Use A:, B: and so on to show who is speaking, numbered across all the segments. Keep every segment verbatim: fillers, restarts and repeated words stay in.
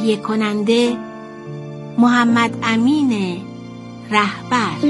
A: تهیه کننده محمد امین رهبر.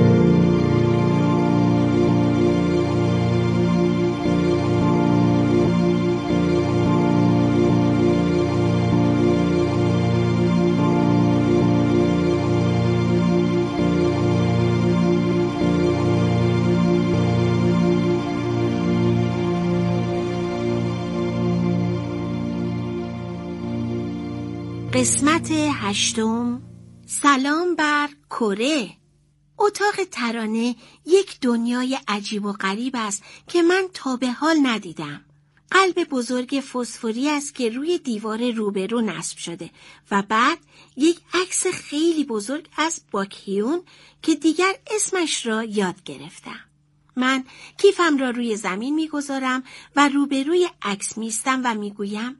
A: قسمت هشتم. سلام بر کره. اتاق ترانه یک دنیای عجیب و غریب است که من تا به حال ندیدم. قلب بزرگ فسفوری است که روی دیوار روبرو نصب شده و بعد یک عکس خیلی بزرگ از باکهیون که دیگر اسمش را یاد گرفتم. من کیفم را روی زمین میگذارم و روبروی عکس میستم و میگویم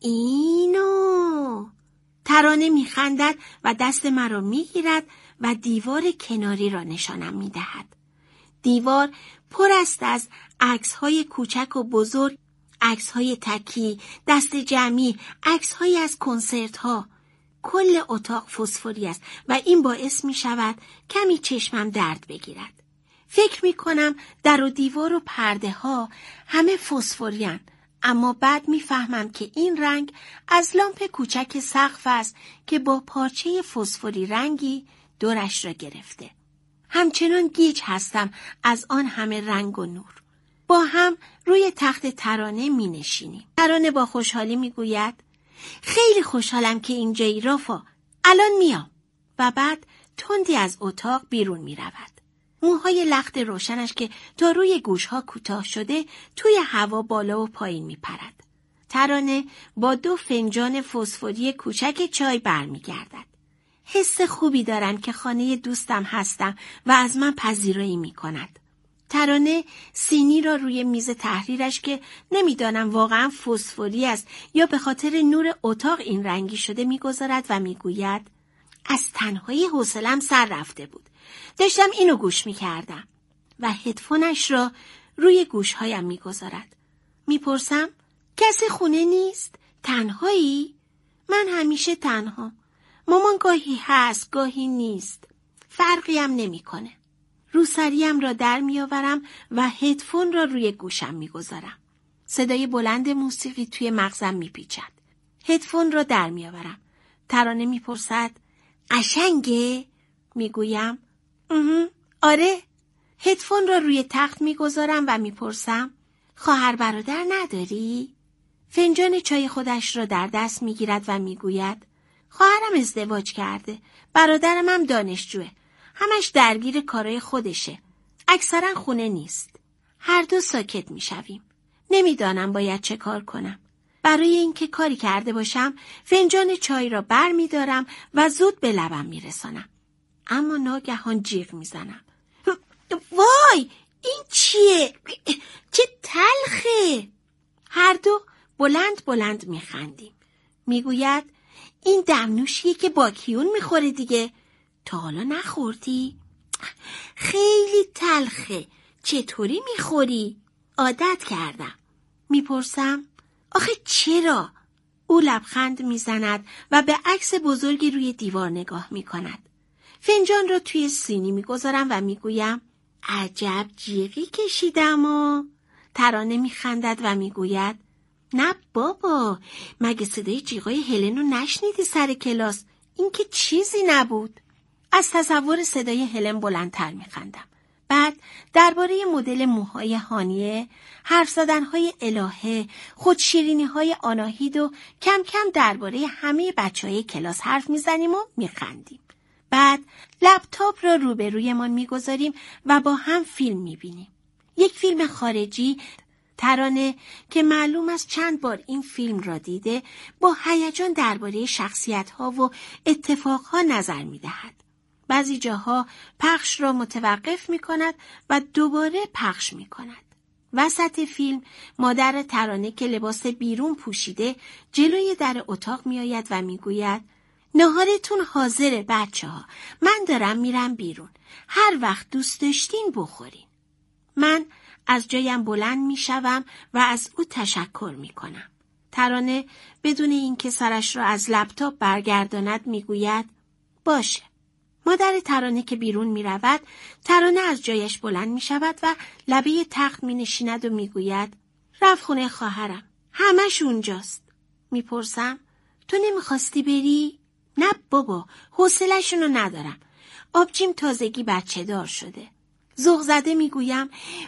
A: اینو. ترانه میخندد و دست مرا میگیرد و دیوار کناری را نشانم میدهد. دیوار پر است از عکس‌های کوچک و بزرگ، عکس‌های تکی، دست جمعی، عکس‌هایی از کنسرت‌ها. کل اتاق فسفوری است و این باعث میشود کمی چشمم درد بگیرد. فکر میکنم در و دیوار و پرده ها همه فسفوری‌اند، اما بعد میفهمم که این رنگ از لامپ کوچک سقف است که با پارچه فسفوری رنگی دورش را گرفته. همچنان گیج هستم از آن همه رنگ و نور. با هم روی تخت ترانه می نشینیم. ترانه با خوشحالی می گوید خیلی خوشحالم که اینجایی رافا، الان میام. و بعد تندی از اتاق بیرون می رود. موهای لخت روشنش که تا روی گوشها کوتاه شده توی هوا بالا و پایین می پرد. ترانه با دو فنجان فسفوری کوچک چای برمیگردد. حس خوبی دارم که خانه دوستم هستم و از من پذیرایی می کند. ترانه سینی را روی میز تحریرش که نمیدانم واقعا فسفوری است یا به خاطر نور اتاق این رنگی شده میگذارد و میگوید از تنهایی حوصله‌ام سر رفته بود. داشتم اینو گوش میکردم و هدفونش را روی گوشهایم میگذارد. میپرسم کسی خونه نیست؟ تنهایی؟ من همیشه تنها. مامان گاهی هست گاهی نیست. فرقی هم نمیکنه. روسریم را در میآورم و هدفون را روی گوشم میگذارم. صدای بلند موسیقی توی مغزم میپیچد. هدفون را در میآورم. ترانه میپرسد قشنگه؟ میگویم آره. هدفون را روی تخت میگذارم و میپرسم خواهر برادر نداری؟ فنجان چای خودش را در دست میگیرد و میگوید خواهرم ازدواج کرده. برادرم هم دانشجوه. همش درگیر کارای خودشه. اکثرا خونه نیست. هر دو ساکت میشویم. نمیدانم باید چه کار کنم. برای اینکه کاری کرده باشم فنجان چای را بر میدارم و زود به لبم میرسانم. اما ناگهان جیغ میزنم. وای این چیه؟ چه تلخه. هر دو بلند بلند میخندیم. میگوید این دمنوشیه که باکیون میخوره دیگه. تا حالا نخوردی؟ خیلی تلخه. چطوری میخوری؟ عادت کردم. میپرسم آخه چرا؟ او لبخند میزند و به عکس بزرگی روی دیوار نگاه میکند. فنجان را توی سینی میگذارم و میگویم عجب جیغی کشیدم و ترانه میخندد و میگوید نه بابا، مگه صدای جیغای هلن رو نشنیدی سر کلاس؟ این که چیزی نبود. از تصور صدای هلن بلندتر میخندم. بعد درباره مدل موهای هانیه، حرف زدنهای الهه، خودشیرینیهای آناهید و کم کم درباره همه بچهای کلاس حرف میزنیم و میخندیم. بعد لپتاپ را روبرویمان میگذاریم و با هم فیلم میبینیم. یک فیلم خارجی. ترانه که معلوم است چند بار این فیلم را دیده با هیجان درباره شخصیت‌ها و اتفاقها نظر می‌دهد. بعضی جاها پخش را متوقف می‌کند و دوباره پخش می‌کند. وسط فیلم مادر ترانه که لباس بیرون پوشیده جلوی در اتاق می‌آید و می‌گوید ناهارتون حاضره بچه‌ها، من دارم میرم بیرون، هر وقت دوست داشتین بخورین. من از جایم بلند می شوم و از او تشکر می کنم. ترانه بدون اینکه سرش را از لپتاپ برگرداند میگوید باشه. مادر ترانه که بیرون می رود، ترانه از جایش بلند می شود و لبه تخت می نشیند و می گوید رفت خونه خواهرم. همش اونجاست. می پرسم تو نمی خواستی بری؟ نه بابا، حوصله‌شونو ندارم. آبجیم تازگی بچه دار شده. ذوق زده می گویم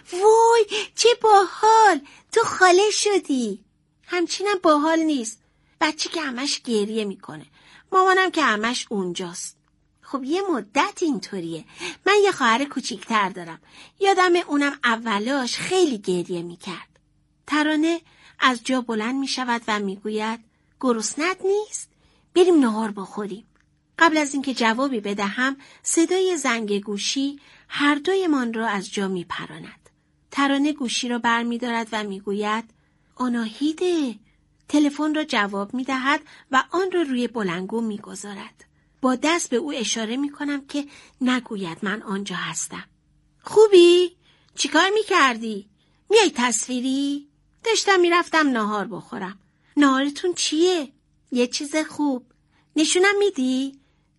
A: وای چه باحال، تو خاله شدی. همچینم باحال نیست. بچه که همش گریه می کنه. مامانم که همش اونجاست. خب یه مدت اینطوریه. من یه خواهر کوچیک‌تر دارم. یادم اونم اولاش خیلی گریه میکرد. ترانه از جا بلند میشود و میگوید گرسنت نیست؟ بریم نهار بخوریم. قبل از اینکه جوابی بدهم صدای زنگ گوشی هر دویمان را از جا میپراند. ترانه گوشی را برمی‌دارد و میگوید آناهیده. تلفن را جواب میدهد و آن را روی بلندگو میگذارد. با دست به او اشاره می کنم که نگوید من آنجا هستم. خوبی؟ چیکار می کردی؟ میای تصویری؟ داشتم می رفتم نهار بخورم. نهارتون چیه؟ یه چیز خوب. نشونم میدی؟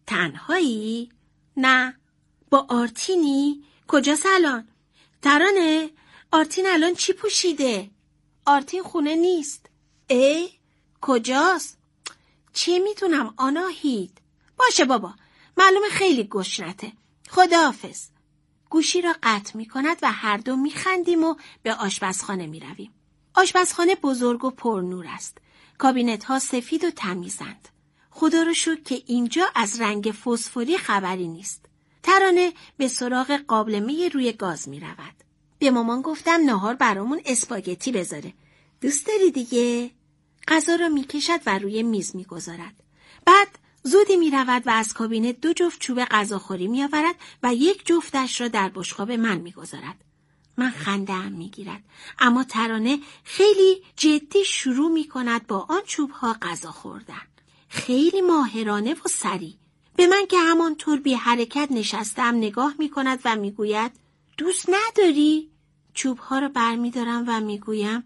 A: تنهایی؟ نه. با آرتینی؟ کجاست الان؟ ترانه، آرتین الان چی پوشیده؟ آرتین خونه نیست. ای؟ کجاست؟ چی میتونم آناهید؟ باشه بابا، معلومه خیلی گشنته. خداحافظ. گوشی را قطع می کند و هر دو می خندیم و به آشپزخانه می رویم. آشپزخانه بزرگ و پرنور است. کابینت ها سفید و تمیزند. خدا رو شکر که اینجا از رنگ فسفوری خبری نیست. ترانه به سراغ قابلمه روی گاز می رود. به مامان گفتم نهار برامون اسپاگتی بذاره. دوست داری دیگه؟ غذا را می کشد و روی میز می گذارد. بعد زودی می رود و از کابینت دو جفت چوب غذاخوری می آورد و یک جفتش را در بشقاب من می گذارد. من خنده‌ام می گیرد. اما ترانه خیلی جدی شروع می کند با آن چوب ها غذا خوردن. خیلی ماهرانه و سریع. به من که همانطور بی حرکت نشستم نگاه می کند و می گوید دوست نداری؟ چوب ها را بر می دارم و می گویم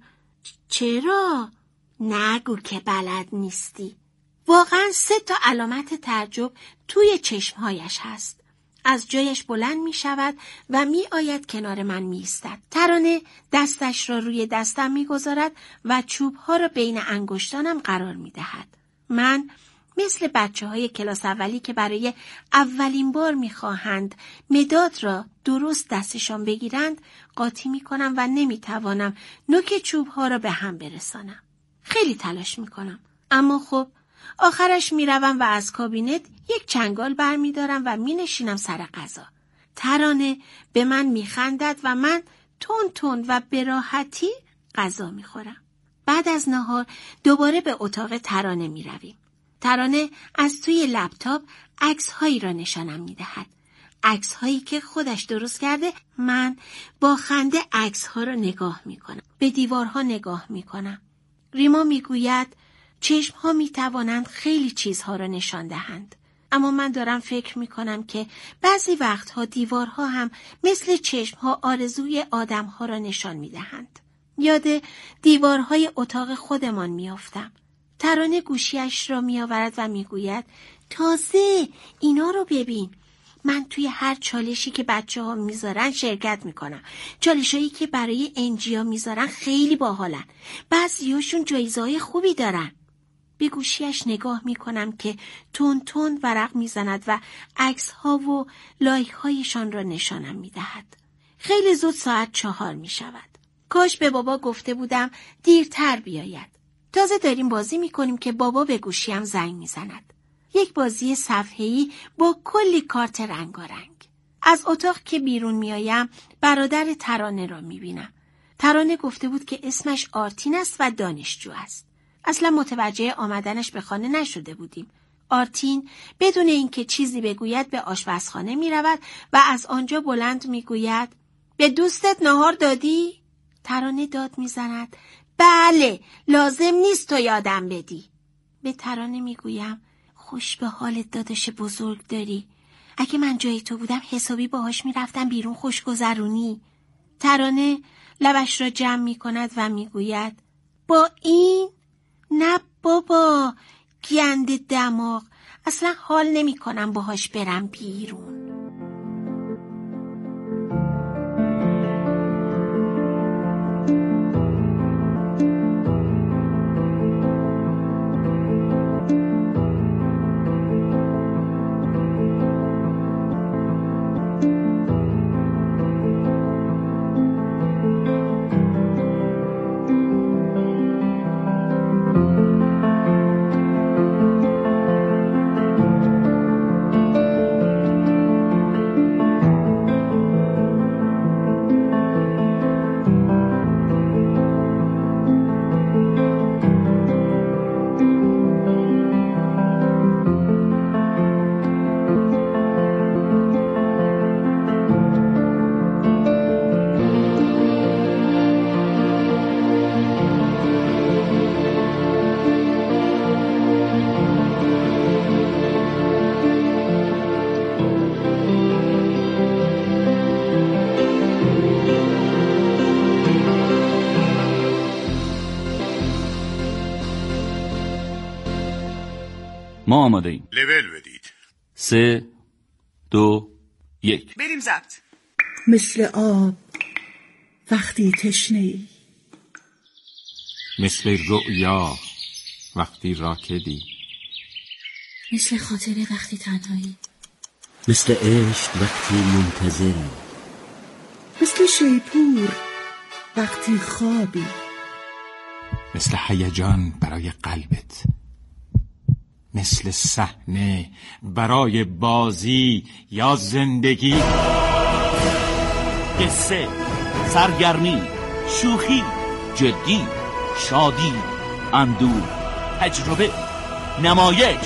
A: چرا؟ نگو که بلد نیستی. واقعا سه تا علامت تعجب توی چشمهایش هست. از جایش بلند می شود و می آید کنار من می ایستد. ترانه دستش را روی دستم می گذارد و چوبها را بین انگشتانم قرار می دهد. من مثل بچه های کلاس اولی که برای اولین بار می خواهند مداد را درست دستشان بگیرند قاطی می کنم و نمی توانم نوک چوبها را به هم برسانم. خیلی تلاش می کنم. اما خب آخرش می روم و از کابینت یک چنگال بر می دارم و می نشینم سر غذا. ترانه به من می خندد و من تون تون و به راحتی غذا می خورم. بعد از نهار دوباره به اتاق ترانه می رویم. ترانه از توی لپتاپ عکس هایی را نشانم می دهد. عکس هایی که خودش درست کرده. من با خنده عکس ها را نگاه می کنم. به دیوارها نگاه می کنم. ریما می گوید چشم ها می توانند خیلی چیزها را نشان دهند. اما من دارم فکر می کنم که بعضی وقتها دیوارها هم مثل چشم ها آرزوی آدم ها را نشان می دهند. یاد دیوارهای اتاق خودمان می افتم. ترانه گوشیش را می آورد و می گوید تازه اینا رو ببین. من توی هر چالشی که بچه ها میذارن شرکت میکنم. چالشایی که برای انجیا میذارن خیلی باحالن. بعضیاشون جایزه‌های خوبی دارن. به گوشیش نگاه میکنم که تون تون ورق میزند و عکس ها و لایک هایشان را نشانم میدهد. خیلی زود ساعت چهار میشود. کاش به بابا گفته بودم دیرتر بیاید. تازه داریم بازی میکنیم که بابا به گوشیم زنگ میزند. یک بازی صفحه‌ای با کلی کارت رنگارنگ. از اتاق که بیرون میایم برادر ترانه را میبینم. ترانه گفته بود که اسمش آرتین است و دانشجو است. اصلا متوجه آمدنش به خانه نشده بودیم. آرتین بدون اینکه چیزی بگوید به آشپزخانه میرود و از آنجا بلند میگوید به دوستت نهار دادی؟ ترانه داد میزند بله، لازم نیست تو یادم بدی. به ترانه میگویم خوش به حالت داداش بزرگ داری. اگه من جای تو بودم حسابی باهاش میرفتم بیرون خوشگذرونی. ترانه لبش را جمع میکند و میگوید با این؟ نه بابا، گنده دماغ، اصلا حال نمی کنم باهاش برم بیرون.
B: ما آماده ایم.
C: لول بدید.
B: سه دو یک
C: بریم ضبط.
D: مثل آب وقتی تشنه‌ای،
E: مثل رؤیا وقتی راکدی،
D: مثل خاطره وقتی تنهایی،
F: مثل عشق وقتی منتظری،
D: مثل شیپور وقتی خوابی،
E: مثل هیجان برای قلبت، مثل صحنه برای بازی یا زندگی.
B: قصه، سرگرمی، شوخی، جدی، شادی، اندوه، تجربه، نمایش.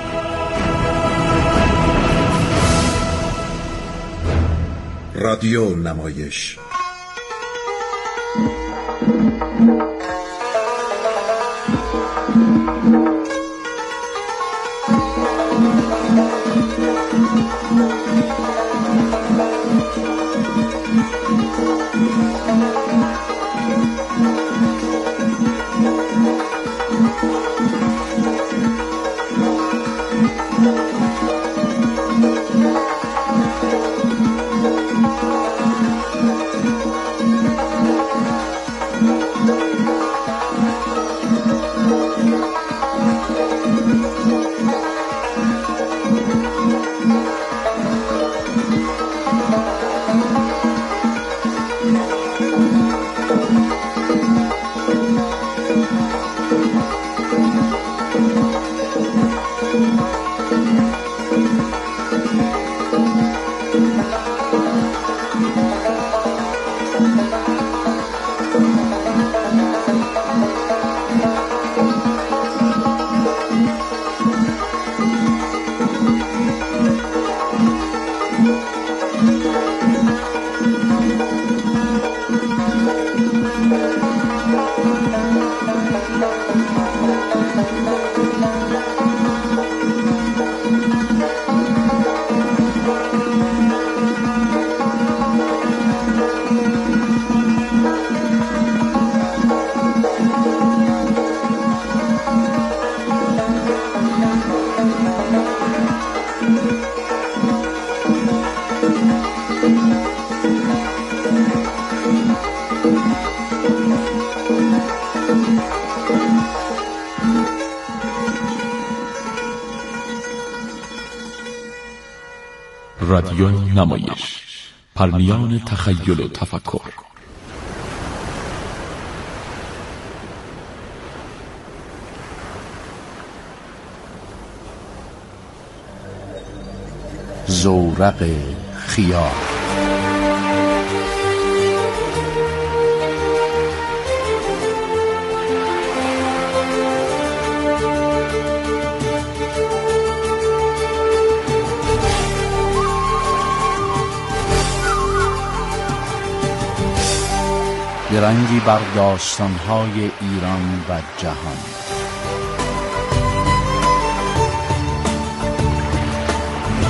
C: رادیو نمایش.
G: رادیو نمایش، پرمیان تخیل و تفکر. زورق خیال. درنگی بر داستان‌های ایران و جهان.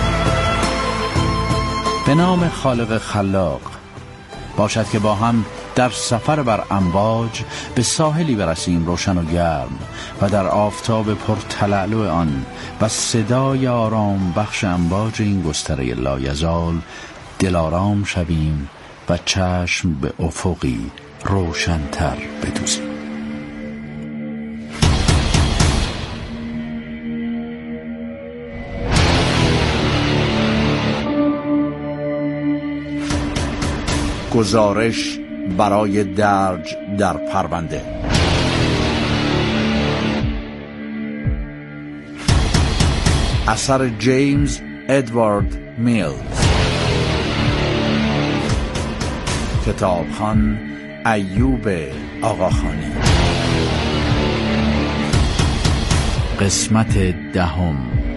G: به نام خالق خلاق، باشد که با هم در سفر بر امواج به ساحلی برسیم روشن و گرم و در آفتاب پرتلالو آن و صدای آرام بخش امواج این گستره لایزال دلارام شویم و چشم به افقی روشن‌تر بدوزیم.
C: گزارش برای درج در پرونده. اثر جیمز ادوارد میلز. کتابخوان ایوب آقاخانی.
G: قسمت دهم.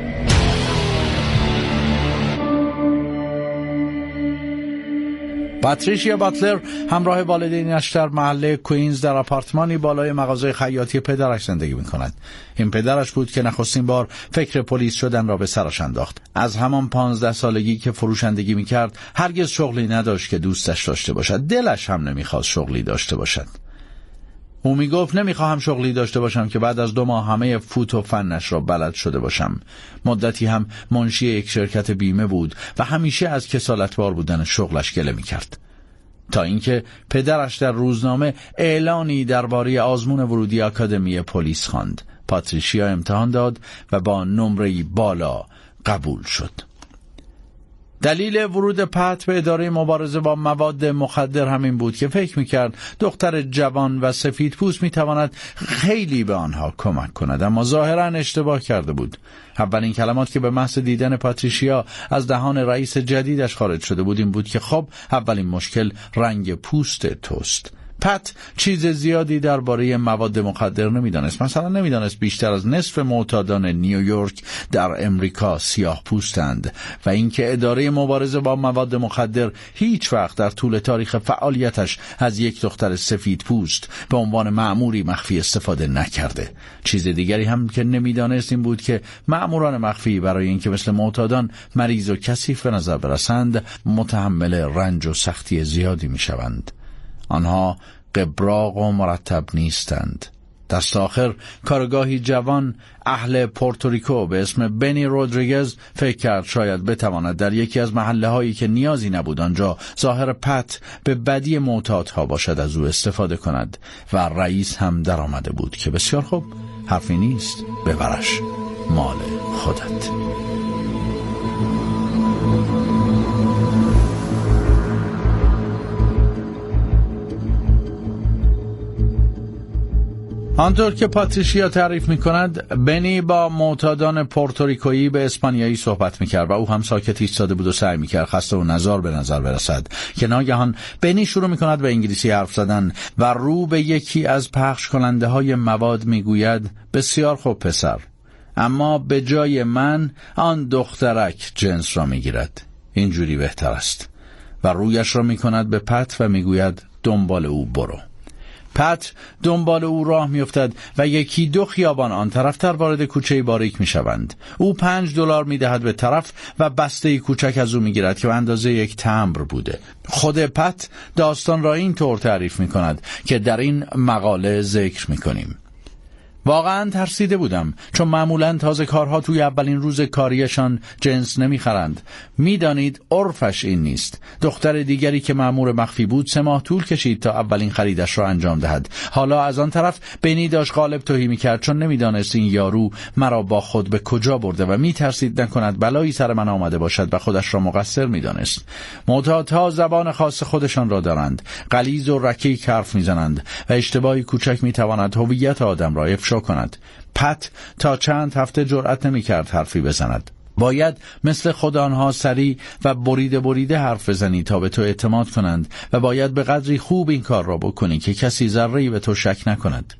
G: پاتریشیا باتلر همراه والدینش در محله کوینز در آپارتمانی بالای مغازه خیاطی پدرش زندگی می‌کند. این پدرش بود که نخستین بار فکر پلیس شدن را به سرش انداخت. از همان پانزده سالگی که فروشندگی می‌کرد هرگز شغلی نداشت که دوستش داشته باشد. دلش هم نمی‌خواست شغلی داشته باشد. او میگفت نمیخواهم شغلی داشته باشم که بعد از دو ماه همه فوت و فنش را بلد شده باشم. مدتی هم منشی یک شرکت بیمه بود و همیشه از کسالتوار بودن شغلش گله میکرد. تا اینکه پدرش در روزنامه اعلانی درباره آزمون ورودی آکادمی پلیس خواند. پاتریشیا امتحان داد و با نمره‌ای بالا قبول شد. دلیل ورود پت به اداره مبارزه با مواد مخدر همین بود که فکر میکرد دختر جوان و سفید پوست میتواند خیلی به آنها کمک کند، اما ظاهرا اشتباه کرده بود. اولین کلمات که به محض دیدن پاتریشیا از دهان رئیس جدیدش خارج شده بود این بود که خب اولین مشکل رنگ پوست توست. پت چیز زیادی درباره مواد مخدر نمیدانست. مثلا نمیدانست بیشتر از نصف معتادان نیویورک در امریکا سیاه پوستند و اینکه اداره مبارزه با مواد مخدر هیچ وقت در طول تاریخ فعالیتش از یک دختر سفید پوست به عنوان مأموری مخفی استفاده نکرده. چیز دیگری هم که نمیدانست این بود که مأموران مخفی برای اینکه مثل معتادان مریض و کثیف به نظر برسند متحمل رنج و سختی زیادی میشوند. آنها قبراق و مرتب نیستند. دست آخر کارگاهی جوان اهل پورتوریکو به اسم بنی رودریگز فکر کرد شاید بتواند در یکی از محله هایی که نیازی نبود آنجا ظاهر پت به بدی معتادها باشد از او استفاده کند و رئیس هم در آمده بود که بسیار خوب، حرفی نیست، ببرش، مال خودت. آنطور که پاتریشیا تعریف می کند بنی با معتادان پورتوریکویی به اسپانیایی صحبت می کرد و او هم ساکت ایستاده بود و سعی می کرد خسته و نزار به نظر برسد که ناگهان بنی شروع می کند به انگلیسی حرف زدن و رو به یکی از پخش کننده های مواد می گوید بسیار خوب پسر، اما به جای من آن دخترک جنس را می گیرد، اینجوری بهتر است، و رویش را می کند به پت و می گوید دنبال او برو. پت دنبال او راه میافتد و یکی دو خیابان آن طرفتر وارد کوچه باریک میشوند. او پنج دلار میدهد به طرف و بسته کوچک از او میگیرد که به اندازه یک تمبر بوده. خود پت داستان را این طور تعریف میکند که در این مقاله ذکر میکنیم. واقعا ترسیده بودم، چون معمولا تازه کارها توی اولین روز کاریشان جنس نمیخرند. میدانید عرفش این نیست. دختر دیگری که مأمور مخفی بود سه ماه طول کشید تا اولین خریدش را انجام دهد. حالا از آن طرف بنی داشت غالب توهی میکرد، چون نمیدانست این یارو مرا با خود به کجا برده و میترسید نکند بلایی سر من آمده باشد و خودش را مقصر میدانست. معتادها زبان خاص خودشان را دارند، غلیظ و رکیک حرف میزنند و اشتباهی کوچک میتواند هویت آدم را افشا کند. پت تا چند هفته جرأت نمی کرد حرفی بزند. باید مثل خود آنها سریع و بریده بریده حرف بزنی تا به تو اعتماد کنند و باید به قدری خوب این کار را بکنی که کسی ذره‌ای به تو شک نکند.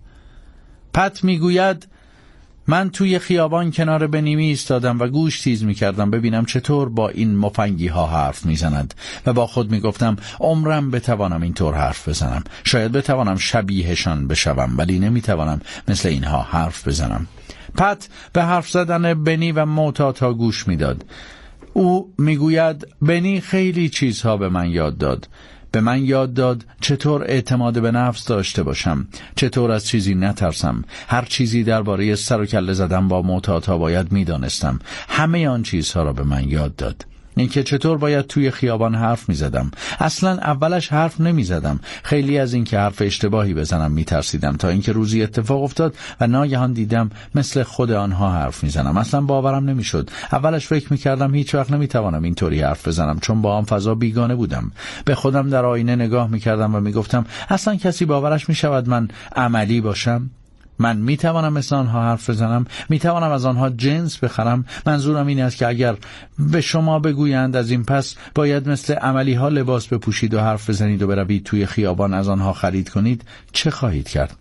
G: پت میگوید من توی خیابان کنار بنیمی ایستادم و گوش تیز میکردم ببینم چطور با این مفنگی ها حرف میزند و با خود میگفتم عمرم بتوانم اینطور حرف بزنم، شاید بتوانم شبیهشان بشوم، ولی نمیتوانم مثل اینها حرف بزنم. پت به حرف زدن بنی و معتادها گوش میداد. او میگوید بنی خیلی چیزها به من یاد داد. به من یاد داد چطور اعتماد به نفس داشته باشم، چطور از چیزی نترسم. هر چیزی درباره سر و کله زدن با معتادها باید میدانستم. همه آن چیزها را به من یاد داد. اینکه چطور باید توی خیابان حرف می زدم. اصلا اولش حرف نمی زدم. خیلی از اینکه حرف اشتباهی بزنم می ترسیدم، تا اینکه روزی اتفاق افتاد و ناگهان دیدم مثل خود آنها حرف می زنم. اصلا باورم نمی شد. اولش فکر می کردم هیچ وقت نمی توانم اینطوری حرف بزنم، چون با آن فضا بیگانه بودم. به خودم در آینه نگاه می کردم و می گفتم اصلا کسی باورش می شود من عملی باشم؟ من می توانم مثل آنها حرف بزنم؟ می توانم از آنها جنس بخرم؟ منظورم این است که اگر به شما بگویند از این پس باید مثل عملی ها لباس بپوشید و حرف بزنید و بروید توی خیابان از آنها خرید کنید، چه خواهید کرد؟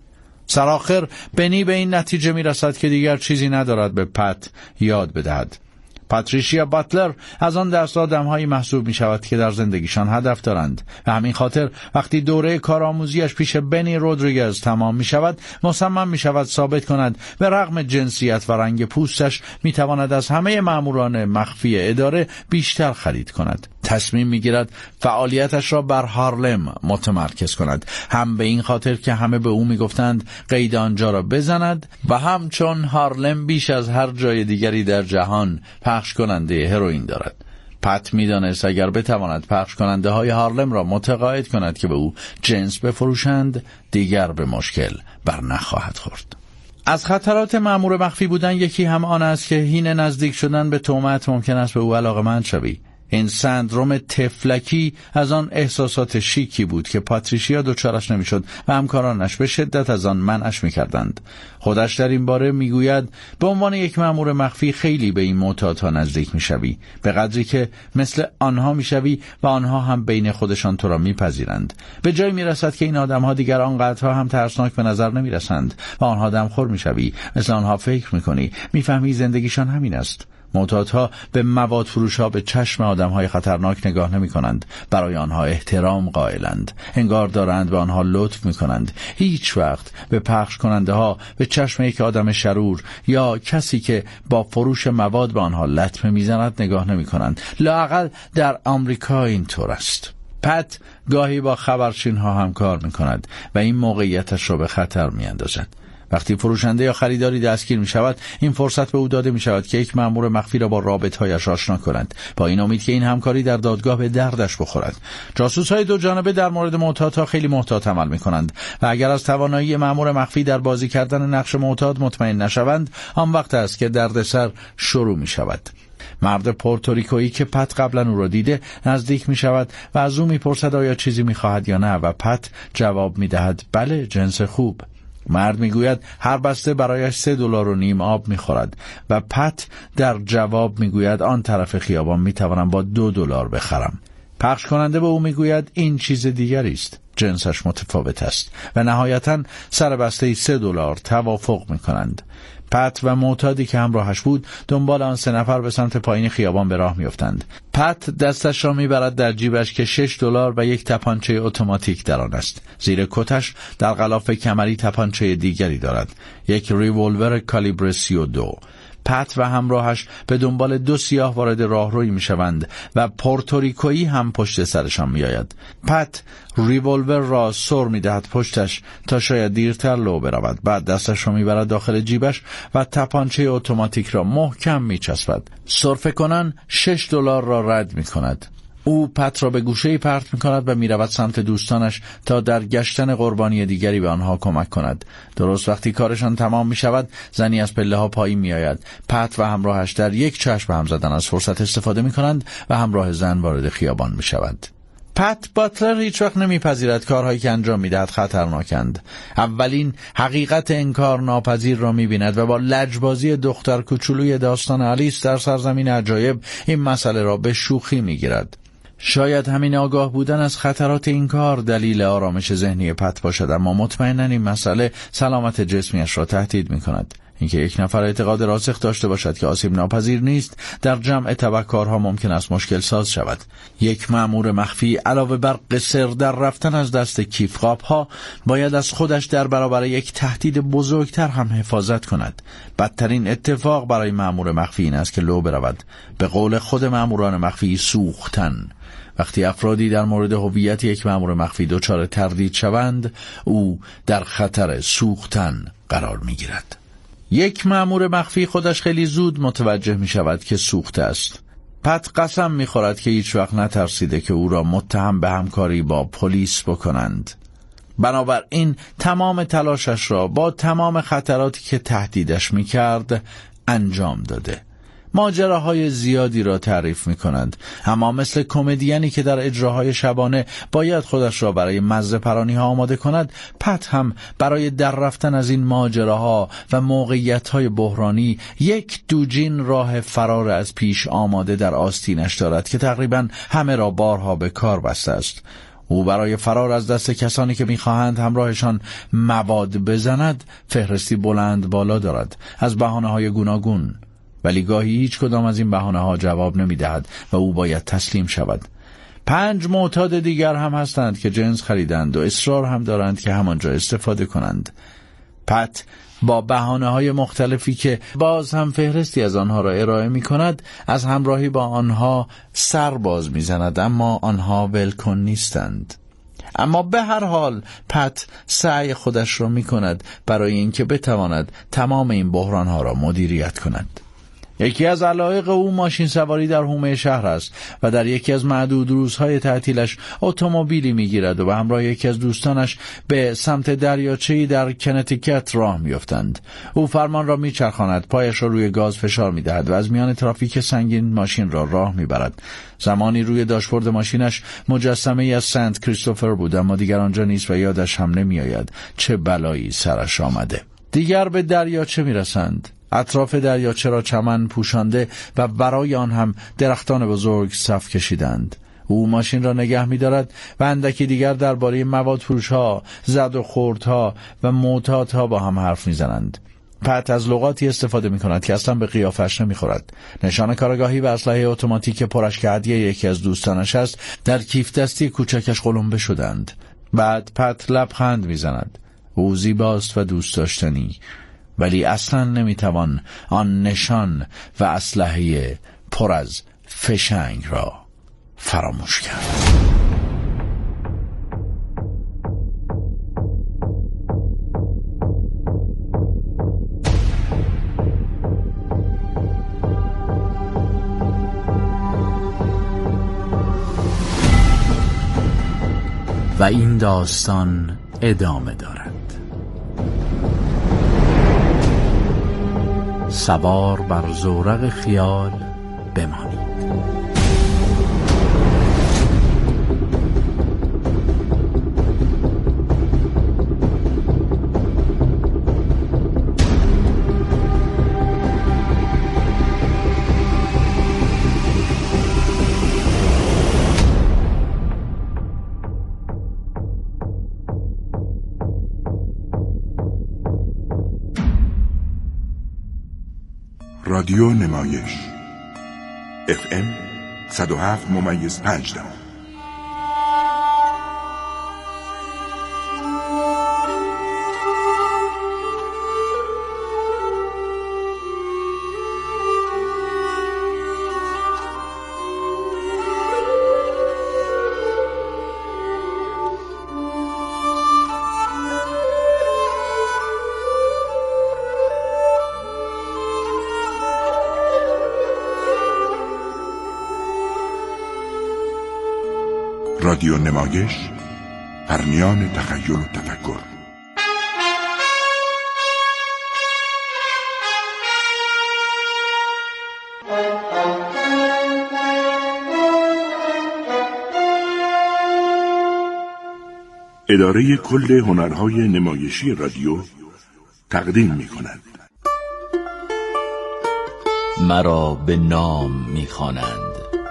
G: سرآخر بنی به این نتیجه می رسد که دیگر چیزی ندارد به پت یاد بدهد. پاتریشیا باتلر از آن دست آدم‌هایی محسوب می‌شود که در زندگیشان هدف دارند و همین خاطر وقتی دوره کارآموزیش پیش بنی رودریگز تمام می‌شود، مصمم می‌شود ثابت کند به رغم جنسیت و رنگ پوستش می‌تواند از همه ماموران مخفی اداره بیشتر خرید کند. تصمیم می‌گیرد فعالیتش را بر هارلم متمرکز کند، هم به این خاطر که همه به او می‌گفتند قید آنجا را بزند و هم چون هارلم بیش از هر جای دیگری در جهان پخش کننده هروئین دارد. پت می‌دانست اگر بتواند پخش کننده های هارلم را متقاعد کند که به او جنس بفروشند، دیگر به مشکل بر نخواهد خورد. از خطرات مأمور مخفی بودن یکی هم آن است که حین نزدیک شدن به تهمت ممکن است به او علاقه‌مند شوی. این سندروم تفلکی از آن احساسات شیکی بود که پاتریشیا دچارش نمیشد و همکارانش به شدت از آن منعش میکردند. خودش در این باره میگوید به عنوان یک مأمور مخفی خیلی به این معتادها نزدیک میشوی، به قدری که مثل آنها میشوی و آنها هم بین خودشان تو را میپذیرند. به جای میرسد که این آدمها دیگر آنقدرها هم ترسناک به نظر نمیرسند و آنها دمخور میشوی، مثل آنها فکر میکنی، میفهمی زندگیشان همین است. معتادها به مواد فروشها به چشم آدمهای خطرناک نگاه نمی کنند. برای آنها احترام قائلند. انگار دارند به آنها لطف می کنند. هیچ وقت به پخش کننده ها به چشم یک آدم شرور یا کسی که با فروش مواد به آنها لطمه می زند نگاه نمی کنند. لااقل در آمریکا اینطور است. پت گاهی با خبرچین ها هم کار می کند و این موقعیتش را به خطر می اندازد. وقتی فروشنده یا خریداری دستگیر می شود، این فرصت به او داده می شود که یک مأمور مخفی را با رابطه‌هایش آشنا کند، با این امید که این همکاری در دادگاه به دردش بخورد. جاسوس‌های دو جانبه در مورد معتادها خیلی محتاط عمل می کنند و اگر از توانایی مأمور مخفی در بازی کردن نقش معتاد مطمئن نشوند، آن وقت است که دردسر شروع می شود. مرد پورتوریکویی که پت قبلا او را دیده نزدیک می شود و از او می پرسد آیا چیزی می خواهد یا نه و پت جواب می دهد بله، جنس خوب. مرد میگوید هر بسته برایش سه دلار و نیم آب میخورد و پت در جواب میگوید آن طرف خیابان میتوانم با دو دلار بخرم. پخش کننده به او میگوید این چیز دیگری است، جنسش متفاوت است و نهایتاً سر بسته سه دلار توافق میکنند. پت و معتادی که همراهش بود دنبال آن سه نفر به سمت پایین خیابان به راه میافتند. پت دستش را میبرد در جیبش که شش دلار و یک تپانچه اتوماتیک در آن است. زیر کتش در غلاف کمری تپانچه دیگری دارد، یک ریولور کالیبر سی و دو. پت و همراهش به دنبال دو سیاه وارد راهروی میشوند و پورتوریکویی هم پشت سرشان میآید. پت ریولور را سر میدهد پشتش تا شاید دیرتر لو برود. بعد دستش را میبرد داخل جیبش و تپانچه اتوماتیک را محکم میچسبد. سرفه کنان شش دلار را رد میکند. او پت را به گوشه‌ای پرت می‌کند و می‌رود سمت دوستانش تا در گشتن قربانی دیگری به آنها کمک کند. درست وقتی کارشان تمام می‌شود، زنی از پله‌ها پایین می‌آید. پت و همراهش در یک چشم هم زدن از فرصت استفاده می‌کنند و همراه زن وارد خیابان می‌شود. پت باتلر هیچ وقت نمیپذیرد کارهایی که انجام میدهد خطرناکند. اولین حقیقت انکار ناپذیر را میبیند و با لجبازی دختر کوچولوی داستان آلیس در سرزمین عجایب این مسئله را به شوخی میگیرد. شاید همین آگاه بودن از خطرات این کار دلیل آرامش ذهنی پت باشد، اما مطمئناً این مسئله سلامت جسمیش را تهدید میکند. اینکه یک نفر اعتقاد راسخ داشته باشد که آسیب ناپذیر نیست در جمع تبهکارها ممکن است مشکل ساز شود. یک مأمور مخفی علاوه بر قصر در رفتن از دست کیفقاب‌ها باید از خودش در برابر یک تهدید بزرگتر هم حفاظت کند. بدترین اتفاق برای مأمور مخفی این است که لو برود. به قول خود مأموران مخفی سوختن. وقتی افرادی در مورد هویت یک مأمور مخفی دچار تردید شوند، او در خطر سوختن قرار می‌گیرد. یک مأمور مخفی خودش خیلی زود متوجه می شود که سوخته است. پت قسم می خورد که هیچ وقت نترسیده که او را متهم به همکاری با پلیس بکنند. بنابراین تمام تلاشش را با تمام خطراتی که تهدیدش می کرد انجام داده. ماجراهای زیادی را تعریف می کنند، اما مثل کمدیانی که در اجراهای شبانه باید خودش را برای مزه پرانی ها آماده کند، پت هم برای در رفتن از این ماجراها و موقعیت های بحرانی یک دوجین راه فرار از پیش آماده در آستینش دارد که تقریبا همه را بارها به کار بسته است. او برای فرار از دست کسانی که می‌خواهند همراهشان مواد بزند فهرستی بلند بالا دارد از بهانه‌های گوناگون، ولی گاهی هیچ کدام از این بهانه‌ها جواب نمی‌دهد و او باید تسلیم شود. پنج معتاد دیگر هم هستند که جنس خریدند و اصرار هم دارند که همانجا استفاده کنند. پت با بهانه‌های مختلفی که باز هم فهرستی از آنها را ارائه می‌کند از همراهی با آنها سر باز می‌زند، اما آنها ولکن نیستند. اما به هر حال پت سعی خودش را می‌کند برای اینکه بتواند تمام این بحران‌ها را مدیریت کند. یکی از علایق او ماشین سواری در حومه شهر است و در یکی از معدود روزهای تعطیلش اتومبیلی میگیرد و به همراه یکی از دوستانش به سمت دریاچه‌ای در کنتیکت راه میافتند. او فرمان را میچرخاند، پایش را روی گاز فشار میدهد و از میان ترافیک سنگین ماشین را راه میبرد. زمانی روی داشبورد ماشینش مجسمه ای از سنت کریستوفر بود، اما دیگر آنجا نیست و یادش هم نمیآید چه بلایی سرش آمده. دیگر به دریاچه میرسند. اطراف دریاچه را چمن پوشانده و برای آن هم درختان بزرگ صف کشیدند. او ماشین را نگه می‌دارد و اندکی دیگر درباره مواد فروش‌ها، زد و خوردها و معتادها با هم حرف می‌زنند. پت از لغاتی استفاده می‌کند که اصلا به قیافش نمی‌خورد. نشان کارآگاهی و اسلحه اتوماتیک پرش که هدیه یکی از دوستانش است در کیف دستی کوچکش قلمبه شدند. بعد پت لبخند می‌زند. او زیباست و دوست داشتنی، ولی اصلا نمیتوان آن نشان و اسلحه پر از فشنگ را فراموش کرد.
C: و این داستان ادامه دارد. سوار بر زورق خیال بمانید.
H: رادیو نمایش اف ام صد و هفت ممیز پنج دهم. رادیو نمایش، پرمیان تخیل و تفکر. اداره کل هنرهای نمایشی رادیو تقدیم می کند.
B: مرا به نام می خوانند.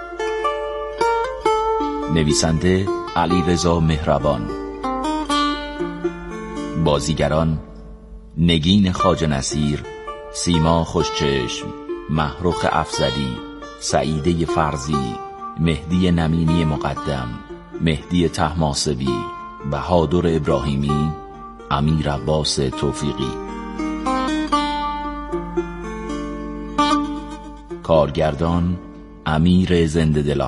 B: نویسنده علیرضا مهربان. بازیگران: نگین خواجه نصیر، سیما خوشچشم، محروخ افزلی، سعیده فرزی، مهدی نمینی مقدم، مهدی طهماسبی، بهادر ابراهیمی، امیر عباس توفیقی. کارگردان امیر زنده‌دلان.